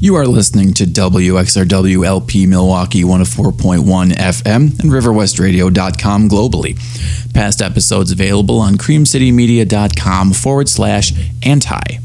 You are listening to WXRW LP Milwaukee 104.1 FM and RiverWestRadio.com globally. Past episodes available on creamcitymedia.com/anti.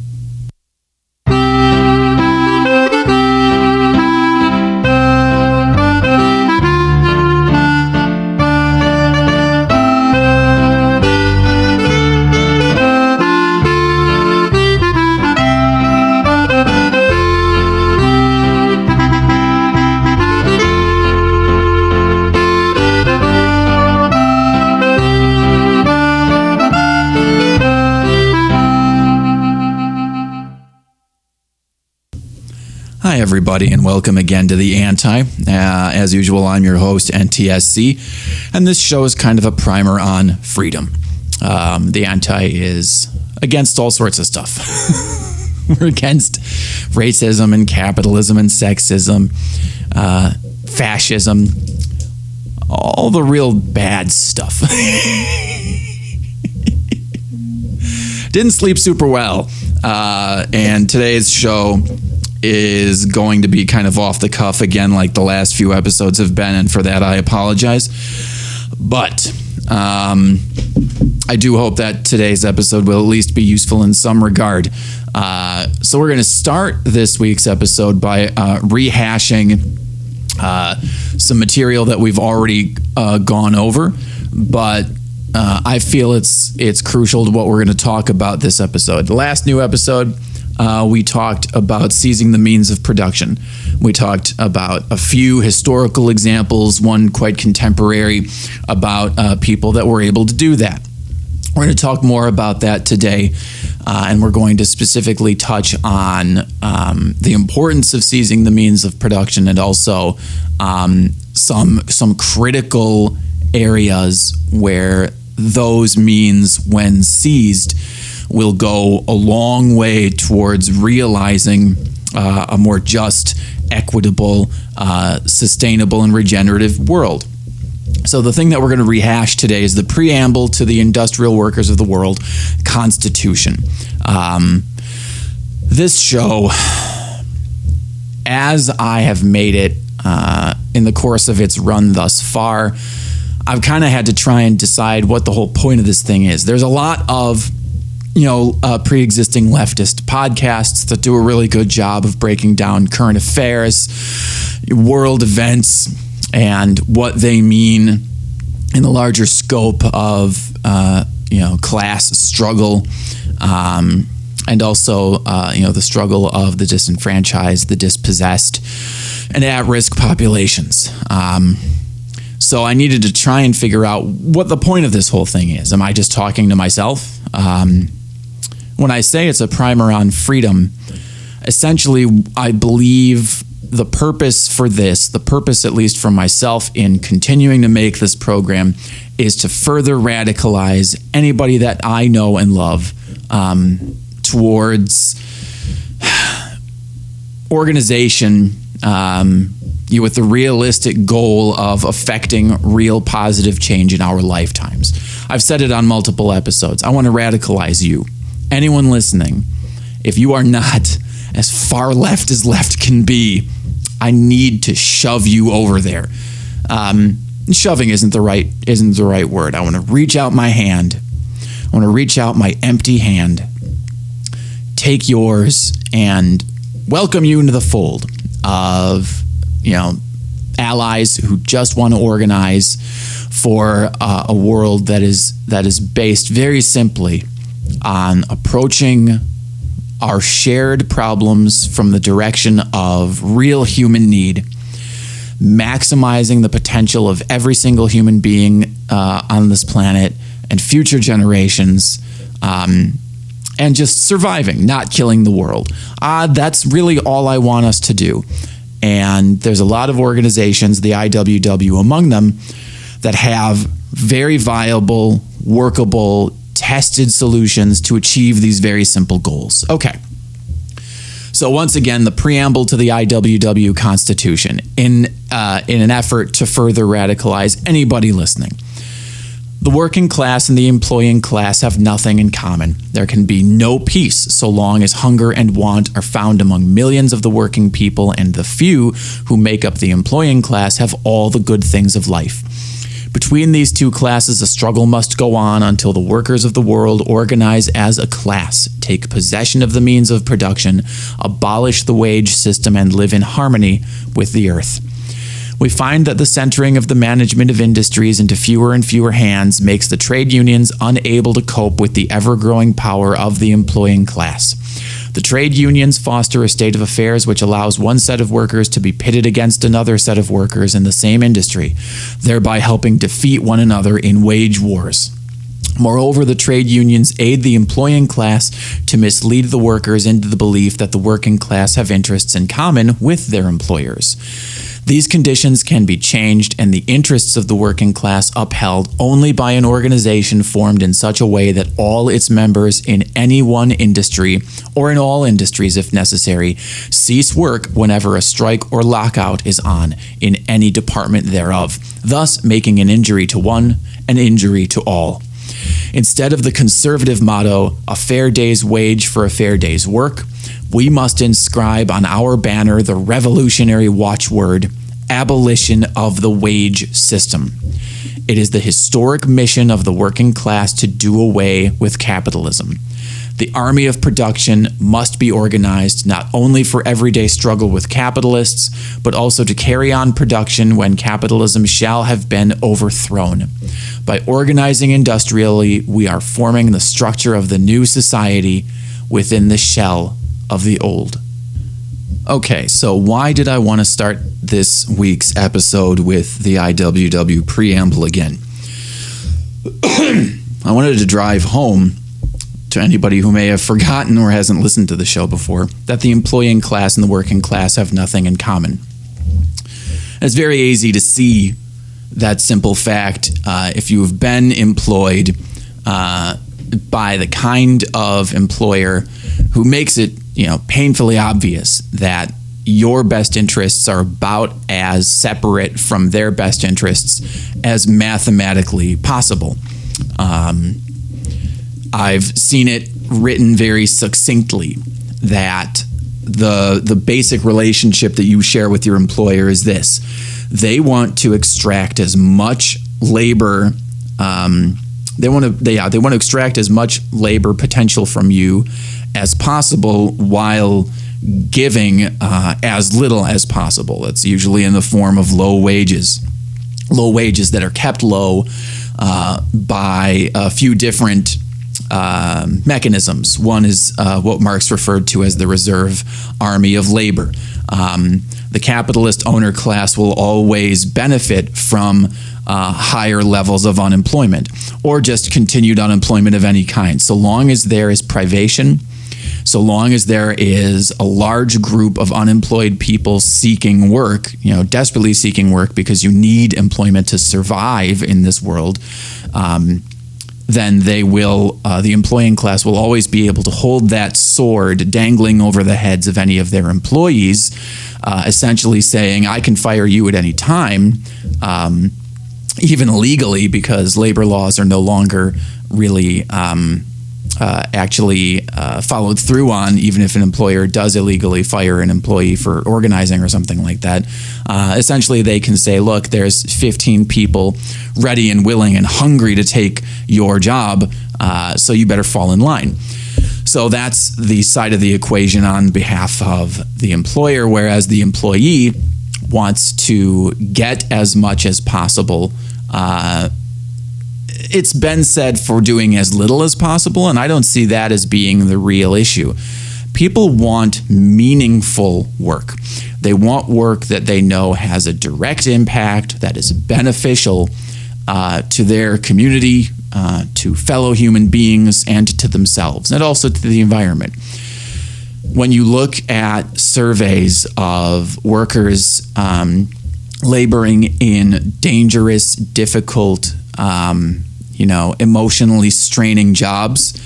Hi, everybody, and welcome again to The Anti. As usual, I'm your host, NTSC, and this show is kind of a primer on freedom. The Anti is against all sorts of stuff. We're against racism and capitalism and sexism, fascism, all the real bad stuff. Didn't sleep super well, and today's show is going to be kind of off the cuff again, like the last few episodes have been, and for that I apologize. But I do hope that today's episode will at least be useful in some regard. So we're going to start this week's episode by rehashing some material that we've already gone over, but I feel it's crucial to what we're going to talk about this episode. The last new episode, we talked about seizing the means of production. We talked about a few historical examples, one quite contemporary, about people that were able to do that. We're going to talk more about that today, and we're going to specifically touch on the importance of seizing the means of production, and also some critical areas where those means, when seized, will go a long way towards realizing a more just, equitable, sustainable, and regenerative world. So the thing that we're going to rehash today is the preamble to the Industrial Workers of the World Constitution. This show, as I have made it in the course of its run thus far, I've kind of had to try and decide what the whole point of this thing is. There's a lot of pre-existing leftist podcasts that do a really good job of breaking down current affairs, world events, and what they mean in the larger scope of, class struggle, and also, the struggle of the disenfranchised, the dispossessed, and at-risk populations. So I needed to try and figure out what the point of this whole thing is. Am I just talking to myself? When I say it's a primer on freedom, essentially I believe the purpose for this, the purpose at least for myself in continuing to make this program, is to further radicalize anybody that I know and love towards organization with the realistic goal of affecting real positive change in our lifetimes. I've said it on multiple episodes. I want to radicalize you. Anyone listening, if you are not as far left as left can be, I need to shove you over there. Shoving isn't the right word. I want to reach out my hand. I want to reach out my empty hand, take yours, and welcome you into the fold of, allies who just want to organize for a world that is based very simply on approaching our shared problems from the direction of real human need, maximizing the potential of every single human being on this planet and future generations, and just surviving, not killing the world. That's really all I want us to do. And there's a lot of organizations, the IWW among them, that have very viable, workable, tested solutions to achieve these very simple goals. Okay. So once again, the preamble to the IWW Constitution in an effort to further radicalize anybody listening. The working class and the employing class have nothing in common. There can be no peace so long as hunger and want are found among millions of the working people, and the few who make up the employing class have all the good things of life. Between these two classes, a struggle must go on until the workers of the world organize as a class, take possession of the means of production, abolish the wage system, and live in harmony with the earth. We find that the centering of the management of industries into fewer and fewer hands makes the trade unions unable to cope with the ever-growing power of the employing class. The trade unions foster a state of affairs which allows one set of workers to be pitted against another set of workers in the same industry, thereby helping defeat one another in wage wars. Moreover, the trade unions aid the employing class to mislead the workers into the belief that the working class have interests in common with their employers. These conditions can be changed and the interests of the working class upheld only by an organization formed in such a way that all its members in any one industry, or in all industries if necessary, cease work whenever a strike or lockout is on in any department thereof, thus making an injury to one, an injury to all. Instead of the conservative motto, a fair day's wage for a fair day's work, we must inscribe on our banner the revolutionary watchword, abolition of the wage system. It is the historic mission of the working class to do away with capitalism. The army of production must be organized not only for everyday struggle with capitalists, but also to carry on production when capitalism shall have been overthrown. By organizing industrially, we are forming the structure of the new society within the shell of the old. Okay, so why did I want to start this week's episode with the IWW preamble again? I wanted to drive home to anybody who may have forgotten or hasn't listened to the show before that the employing class and the working class have nothing in common. It's very easy to see that simple fact if you have been employed by the kind of employer who makes it, painfully obvious that your best interests are about as separate from their best interests as mathematically possible. I've seen it written very succinctly that the basic relationship that you share with your employer is this. They want to extract as much labor. They want to extract as much labor potential from you as possible while giving as little as possible. It's usually in the form of low wages that are kept low by a few different mechanisms. One is what Marx referred to as the reserve army of labor. The capitalist owner class will always benefit from higher levels of unemployment or just continued unemployment of any kind. So long as there is privation, so long as there is a large group of unemployed people seeking work, desperately seeking work because you need employment to survive in this world, then they will, the employing class will always be able to hold that sword dangling over the heads of any of their employees, essentially saying, I can fire you at any time, even legally, because labor laws are no longer really actually followed through on, even if an employer does illegally fire an employee for organizing or something like that. Essentially, they can say, look, there's 15 people ready and willing and hungry to take your job, so you better fall in line. So that's the side of the equation on behalf of the employer, whereas the employee wants to get as much as possible. It's been said for doing as little as possible, and I don't see that as being the real issue. People want meaningful work. They want work that they know has a direct impact, that is beneficial to their community, to fellow human beings, and to themselves, and also to the environment. When you look at surveys of workers laboring in dangerous, difficult, emotionally straining jobs,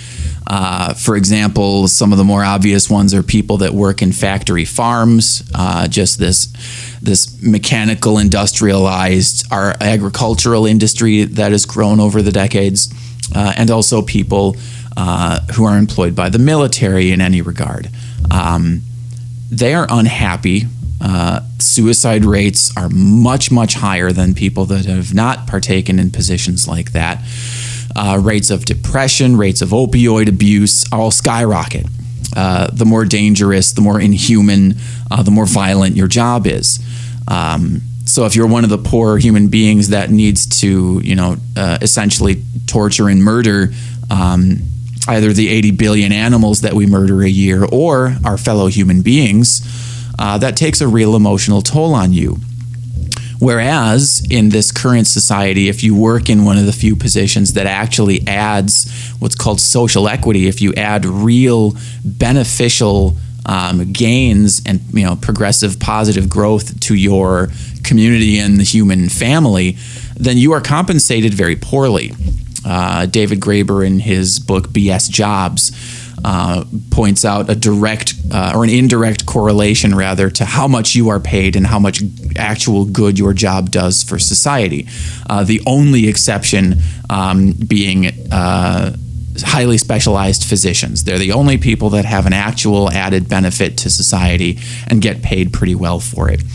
For example, some of the more obvious ones are people that work in factory farms, just this mechanical, industrialized, our agricultural industry that has grown over the decades, and also people who are employed by the military in any regard. They are unhappy. Suicide rates are much, much higher than people that have not partaken in positions like that. Rates of depression, rates of opioid abuse all skyrocket. The more dangerous, the more inhuman, the more violent your job is. So if you're one of the poor human beings that needs to, essentially torture and murder either the 80 billion animals that we murder a year or our fellow human beings, that takes a real emotional toll on you. Whereas in this current society, if you work in one of the few positions that actually adds what's called social equity, if you add real beneficial gains and progressive positive growth to your community and the human family, then you are compensated very poorly. David Graeber in his book BS Jobs points out a direct or an indirect correlation rather to how much you are paid and how much actual good your job does for society. The only exception being highly specialized physicians. They're the only people that have an actual added benefit to society and get paid pretty well for it.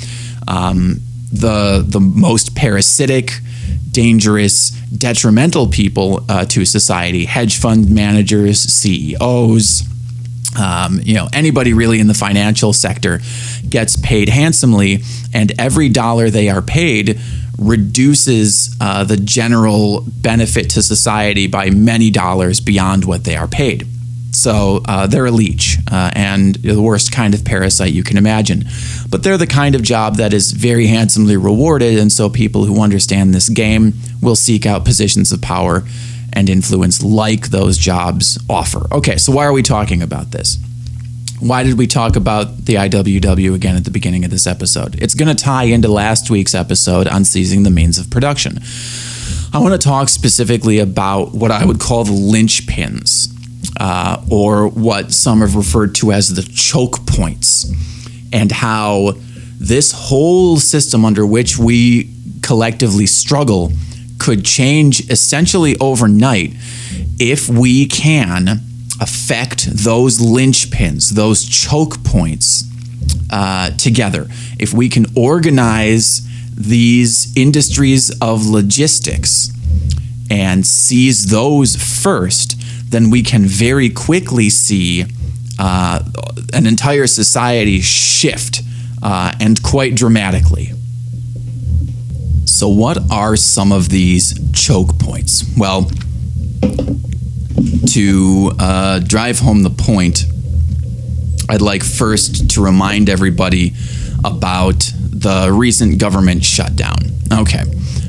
The most parasitic, dangerous, detrimental people to society, hedge fund managers, CEOs, anybody really in the financial sector gets paid handsomely, and every dollar they are paid reduces the general benefit to society by many dollars beyond what they are paid. So they're a leech and the worst kind of parasite you can imagine. But they're the kind of job that is very handsomely rewarded, and so people who understand this game will seek out positions of power and influence like those jobs offer. Okay, so why are we talking about this? Why did we talk about the IWW again at the beginning of this episode? It's going to tie into last week's episode on seizing the means of production. I want to talk specifically about what I would call the linchpins, or what some have referred to as the choke points, and how this whole system under which we collectively struggle could change essentially overnight if we can affect those linchpins, those choke points together. If we can organize these industries of logistics and seize those first, then we can very quickly see an entire society shift, and quite dramatically. So what are some of these choke points? Well, to drive home the point, I'd like first to remind everybody about the recent government shutdown. Okay.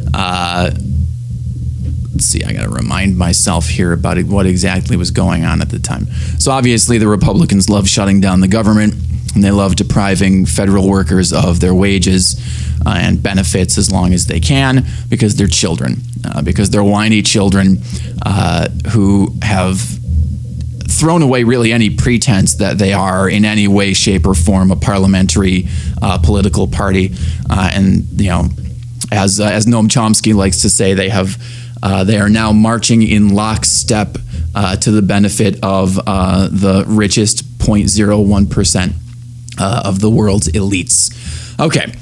Let's see, I got to remind myself here about what exactly was going on at the time. So obviously the Republicans love shutting down the government, and they love depriving federal workers of their wages and benefits as long as they can, because they're children, because they're whiny children who have thrown away really any pretense that they are in any way, shape, or form a parliamentary political party. And as Noam Chomsky likes to say, they are now marching in lockstep to the benefit of the richest 0.01% of the world's elites. Okay,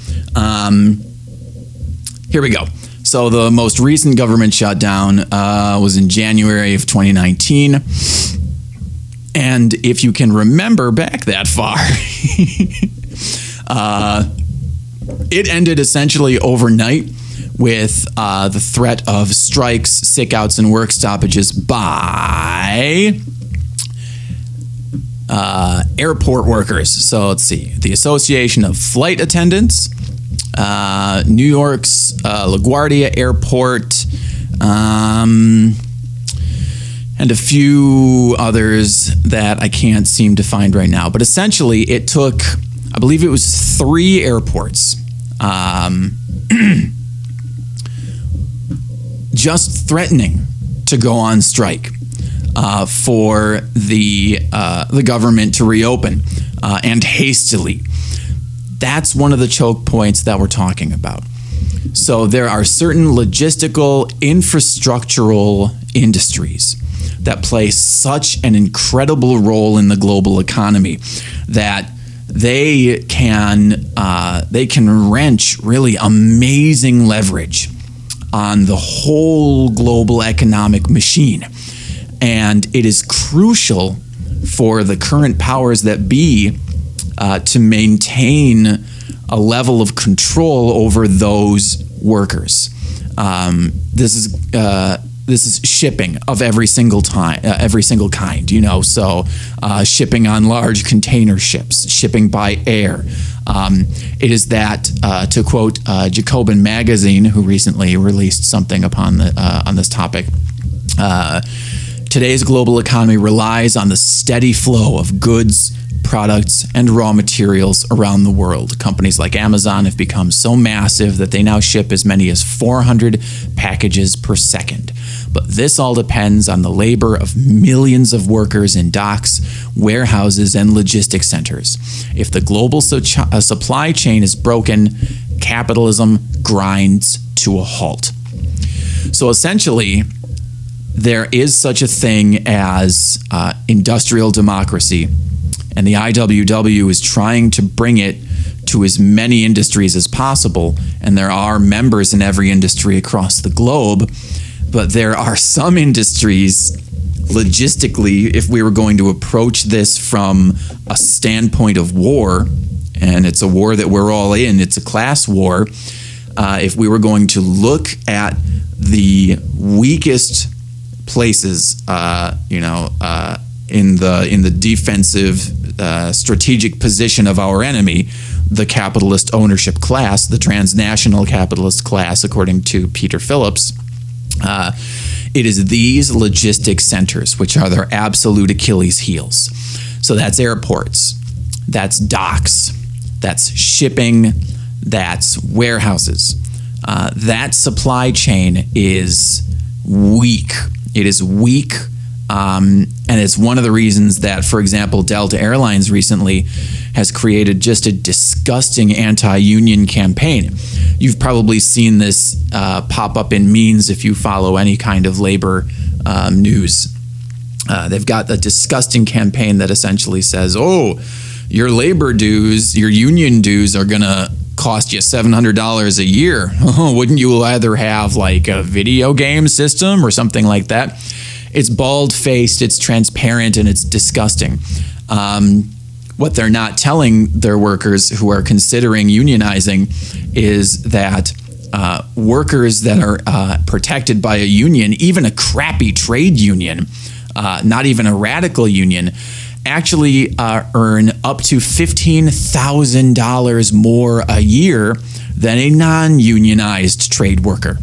here we go. So the most recent government shutdown was in January of 2019. And if you can remember back that far, it ended essentially overnight with the threat of strikes, sickouts, and work stoppages by airport workers. So let's see. The Association of Flight Attendants, New York's LaGuardia Airport, and a few others that I can't seem to find right now. But essentially, it took, I believe it was 3 airports, just threatening to go on strike. for the government to reopen and hastily. That's one of the choke points that we're talking about. So there are certain logistical, infrastructural industries that play such an incredible role in the global economy that they can wrench really amazing leverage on the whole global economic machine. And it is crucial for the current powers that be to maintain a level of control over those workers. This is shipping of every single kind, So shipping on large container ships, shipping by air. It is that, to quote Jacobin Magazine, who recently released something on this topic. Today's global economy relies on the steady flow of goods, products, and raw materials around the world. Companies like Amazon have become so massive that they now ship as many as 400 packages per second. But this all depends on the labor of millions of workers in docks, warehouses, and logistics centers. If the global supply chain is broken, capitalism grinds to a halt. So essentially, there is such a thing as industrial democracy, and the IWW is trying to bring it to as many industries as possible, and there are members in every industry across the globe, but there are some industries, logistically, if we were going to approach this from a standpoint of war, and it's a war that we're all in, it's a class war, if we were going to look at the weakest places, in the defensive strategic position of our enemy, the capitalist ownership class, the transnational capitalist class, according to Peter Phillips, it is these logistic centers which are their absolute Achilles heels. So that's airports, that's docks, that's shipping, that's warehouses. That supply chain is weak. It is weak. And it's one of the reasons that, for example, Delta Airlines recently has created just a disgusting anti-union campaign. You've probably seen this pop up in memes if you follow any kind of labor news. They've got a disgusting campaign that essentially says, your labor dues, your union dues are going to cost you $700 a year. Wouldn't you either have like a video game system or something like that? It's bald-faced, it's transparent, and it's disgusting. What they're not telling their workers who are considering unionizing is that workers that are protected by a union, even a crappy trade union, not even a radical union, actually earn up to $15,000 more a year than a non-unionized trade worker.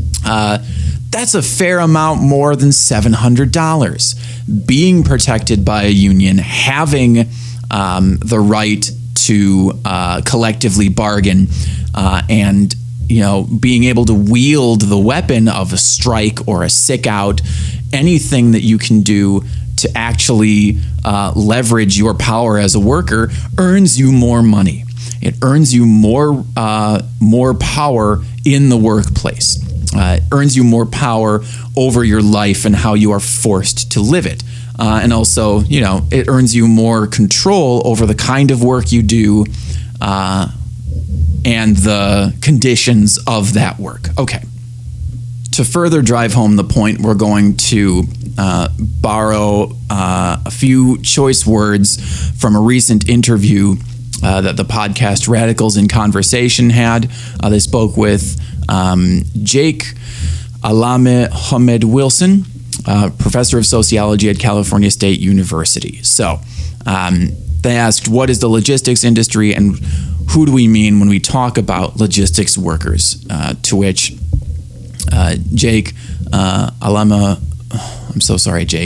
That's a fair amount more than $700. Being protected by a union, having the right to collectively bargain, and being able to wield the weapon of a strike or a sick out, anything that you can do to actually leverage your power as a worker earns you more money. It earns you more power in the workplace. It earns you more power over your life and how you are forced to live it. And also, it earns you more control over the kind of work you do and the conditions of that work. Okay. To further drive home the point, we're going to borrow a few choice words from a recent interview that the podcast Radicals in Conversation had. They spoke with Jake Alame Hamed Wilson, professor of sociology at California State University. So they asked, what is the logistics industry and who do we mean when we talk about logistics workers? To which Jake Alame, I'm so sorry, Jake,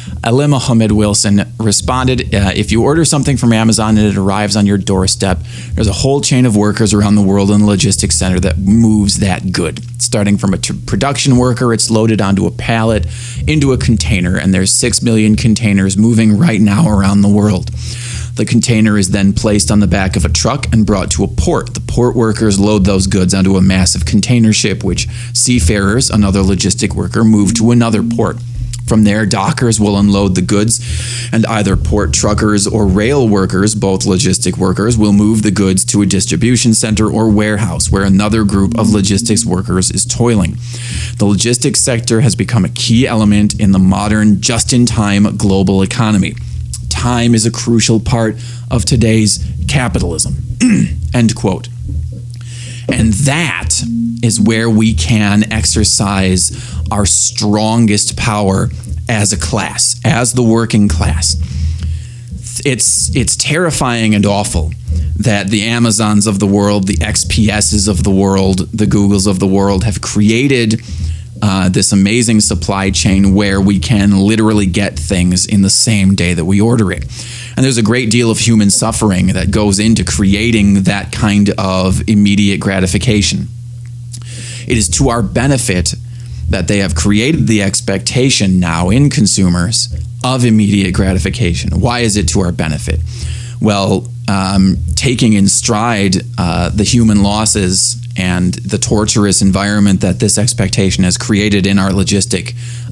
Ali Mohammed Wilson responded, if you order something from Amazon and it arrives on your doorstep, there's a whole chain of workers around the world in the logistics center that moves that good. Starting from a production worker, it's loaded onto a pallet, into a container, and there's 6 million containers moving right now around the world. The container is then placed on the back of a truck and brought to a port. The port workers load those goods onto a massive container ship, which seafarers, another logistic worker, move to another port. From there, dockers will unload the goods, and either port truckers or rail workers, both logistic workers, will move the goods to a distribution center or warehouse where another group of logistics workers is toiling. The logistics sector has become a key element in the modern, just-in-time global economy. Time is a crucial part of today's capitalism. End quote. And that is where we can exercise our strongest power as a class, as the working class. It's terrifying and awful that the Amazons of the world, the XPSs of the world, the Googles of the world have created this amazing supply chain where we can literally get things in the same day that we order it. And there's a great deal of human suffering that goes into creating that kind of immediate gratification. It is to our benefit that they have created the expectation now in consumers of immediate gratification. Why is it to our benefit? Well, taking in stride the human losses and the torturous environment that this expectation has created in our logistic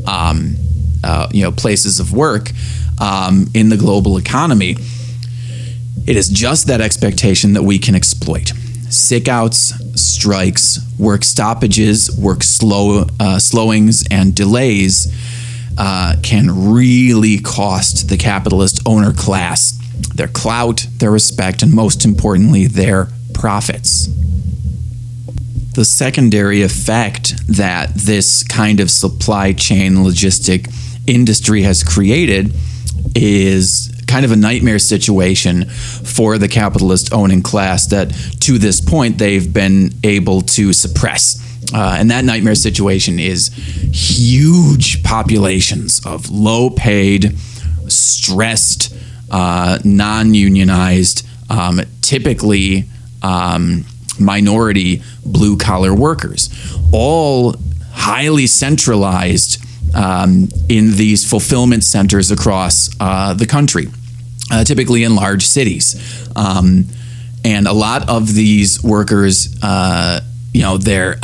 places of work in the global economy, it is just that expectation that we can exploit. Sick outs, strikes, work stoppages, work slowings, and delays can really cost the capitalist owner class their clout, their respect, and most importantly, their profits. The secondary effect that this kind of supply chain logistic industry has created is kind of a nightmare situation for the capitalist owning class that to this point they've been able to suppress. And that nightmare situation is huge populations of low-paid, stressed, non-unionized, typically minority blue-collar workers, all highly centralized in these fulfillment centers across the country, typically in large cities. And a lot of these workers, they're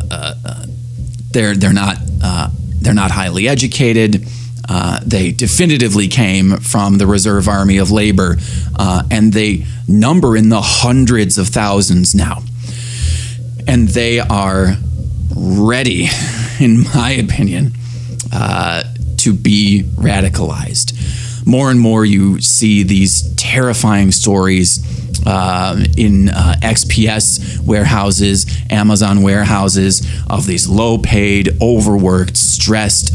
not highly educated. They definitively came from the Reserve Army of Labor, and they number in the hundreds of thousands now. And they are ready, in my opinion, to be radicalized. More and more you see these terrifying stories in XPS warehouses, Amazon warehouses, of these low-paid, overworked, stressed,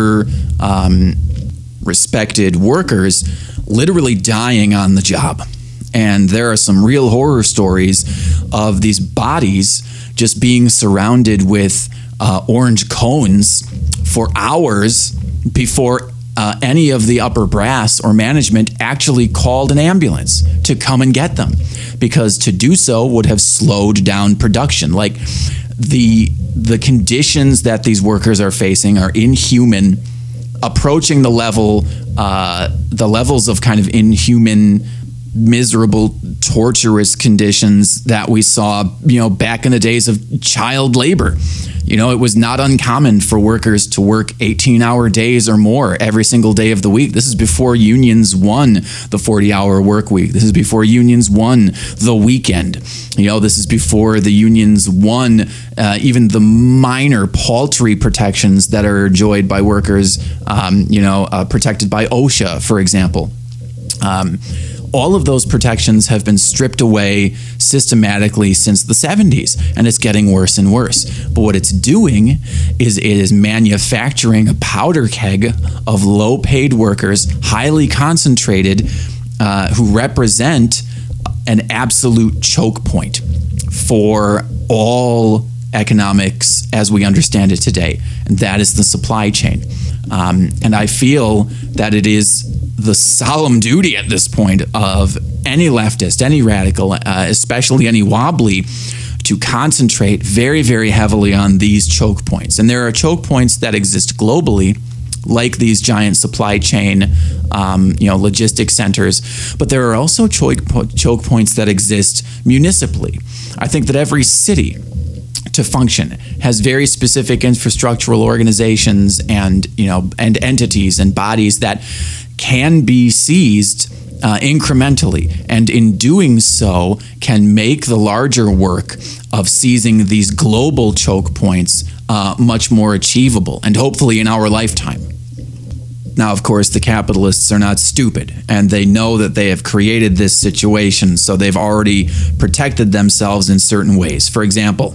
respected workers literally dying on the job. And there are some real horror stories of these bodies just being surrounded with orange cones for hours before any of the upper brass or management actually called an ambulance to come and get them, because to do so would have slowed down production. Like the conditions that these workers are facing are inhuman, approaching the levels of kind of inhuman, miserable, torturous conditions that we saw, back in the days of child labor. It was not uncommon for workers to work 18-hour days or more every single day of the week. This is before unions won the 40-hour work week. This is before unions won the weekend. This is before the unions won even the minor paltry protections that are enjoyed by workers, protected by OSHA, for example. All of those protections have been stripped away systematically since the 70s, and it's getting worse and worse. But what it's doing is it is manufacturing a powder keg of low-paid workers, highly concentrated, who represent an absolute choke point for all economics as we understand it today, and that is the supply chain. And I feel that it is the solemn duty at this point of any leftist, any radical, especially any wobbly, to concentrate very, very heavily on these choke points. And there are choke points that exist globally, like these giant supply chain, logistic centers. But there are also choke points that exist municipally. I think that every city, to function, has very specific infrastructural organizations and entities and bodies that can be seized incrementally, and in doing so can make the larger work of seizing these global choke points much more achievable, and hopefully in our lifetime. Now, of course, the capitalists are not stupid, and they know that they have created this situation, so they've already protected themselves in certain ways. For example,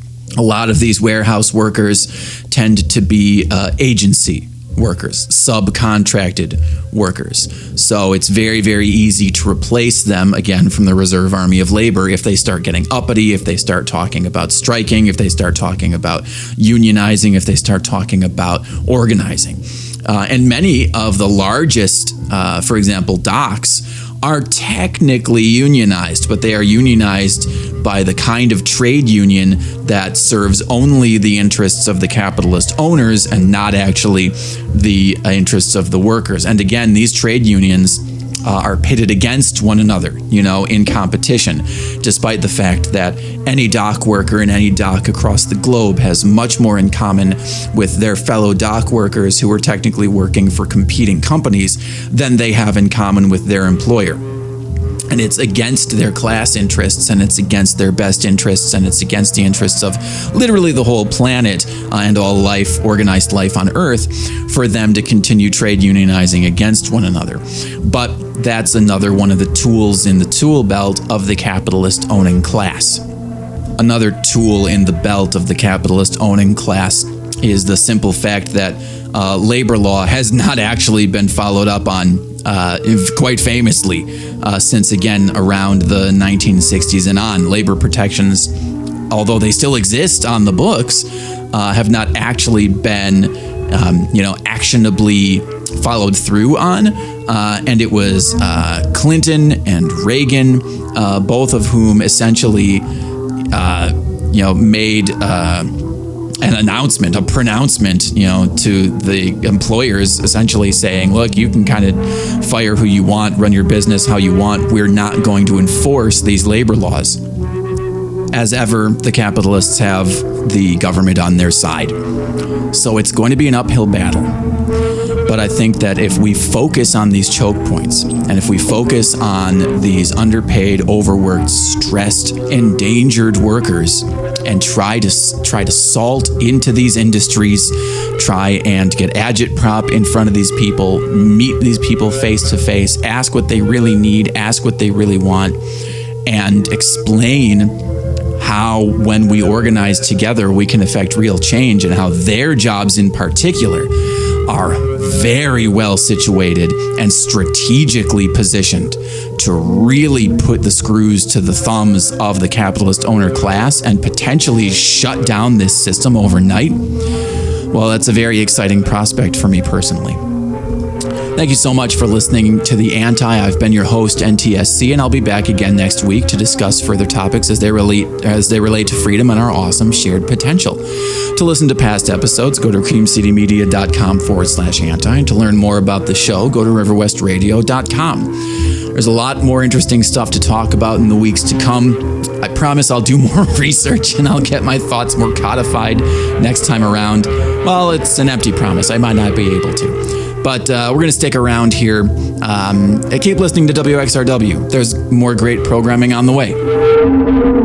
a lot of these warehouse workers tend to be agency workers, subcontracted workers. So it's very, very easy to replace them, again, from the reserve army of labor if they start getting uppity, if they start talking about striking, if they start talking about unionizing, if they start talking about organizing. And many of the largest, for example, docks, are technically unionized, but they are unionized by the kind of trade union that serves only the interests of the capitalist owners and not actually the interests of the workers. And again, these trade unions are pitted against one another, in competition, despite the fact that any dock worker in any dock across the globe has much more in common with their fellow dock workers who are technically working for competing companies than they have in common with their employer. And it's against their class interests, and it's against their best interests, and it's against the interests of literally the whole planet and all life, organized life on Earth, for them to continue trade unionizing against one another. But that's another one of the tools in the tool belt of the capitalist owning class. Another tool in the belt of the capitalist owning class is the simple fact that labor law has not actually been followed up on quite famously since, again, around the 1960s and on. Labor protections, although they still exist on the books, have not actually been actionably followed through on. And it was Clinton and Reagan, both of whom essentially made an announcement, a pronouncement, to the employers, essentially saying, look, you can kind of fire who you want, run your business how you want. We're not going to enforce these labor laws. As ever, the capitalists have the government on their side. So it's going to be an uphill battle. But I think that if we focus on these choke points, and if we focus on these underpaid, overworked, stressed, endangered workers, and try to salt into these industries, try and get agitprop in front of these people, meet these people face to face, ask what they really need, ask what they really want, and explain how, when we organize together, we can affect real change, and how their jobs in particular are very well situated and strategically positioned to really put the screws to the thumbs of the capitalist owner class and potentially shut down this system overnight. Well, that's a very exciting prospect for me personally. Thank you so much for listening to The Anti. I've been your host, NTSC, and I'll be back again next week to discuss further topics as they relate to freedom and our awesome shared potential. To listen to past episodes, go to creamcitymedia.com/anti. And to learn more about the show, go to riverwestradio.com. There's a lot more interesting stuff to talk about in the weeks to come. I promise I'll do more research and I'll get my thoughts more codified next time around. Well, it's an empty promise. I might not be able to. But we're going to stick around here. Keep listening to WXRW. There's more great programming on the way.